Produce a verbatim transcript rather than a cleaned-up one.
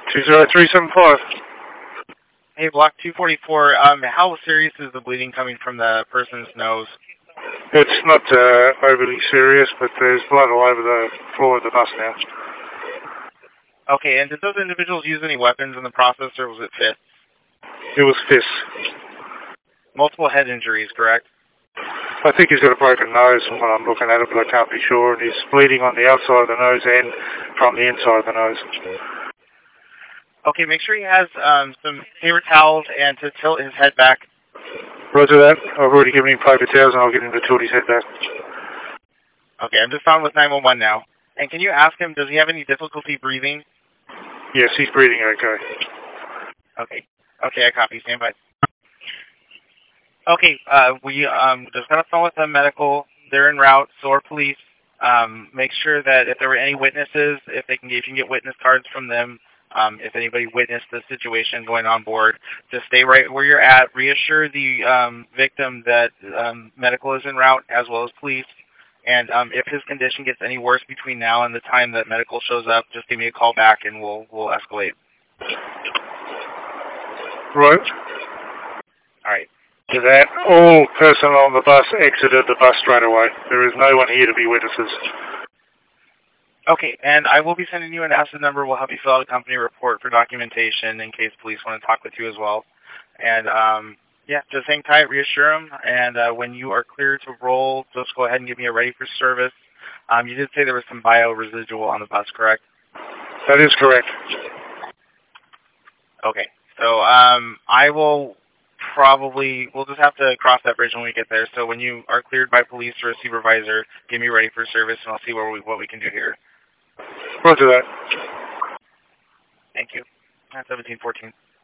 two zero three seven five. Hey, Block two forty-four, um, how serious is the bleeding coming from the person's nose? It's not uh, overly serious, but there's blood all over the floor of the bus now. Okay, and did those individuals use any weapons in the process, or was it fists? It was fists. Multiple head injuries, correct? I think he's got a broken nose from what I'm looking at it, but I can't be sure. And he's bleeding on the outside of the nose and from the inside of the nose. Okay, make sure he has um, some paper towels and to tilt his head back. Roger that. I've already given him paper towels and I'll get him to tilt his head back. Okay, I'm just on with nine one one now. And can you ask him, does he have any difficulty breathing? Yes, he's breathing okay. Okay. Okay, I copy. Stand by. Okay, uh, we um, just got a phone with the medical. They're en route, so are police. Um, make sure that if there were any witnesses, if they can, if you can get witness cards from them, um, if anybody witnessed the situation going on board, just stay right where you're at. Reassure the um, victim that um, medical is en route, as well as police. And um, if his condition gets any worse between now and the time that medical shows up, just give me a call back and we'll we'll escalate. Right. All right. To that, all personnel on the bus exited the bus straight away. There is no one here to be witnesses. Okay, and I will be sending you an acid number. We'll help you fill out a company report for documentation in case police want to talk with you as well. And um, yeah, just hang tight, reassure them, and uh, when you are clear to roll, just go ahead and give me a ready for service. Um, you did say there was some bio residual on the bus, correct? That is correct. Okay, so um, I will probably, we'll just have to cross that bridge when we get there. So when you are cleared by police or a supervisor, get me ready for service, and I'll see what we, what we can do here. Roger that. Thank you. seventeen fourteen.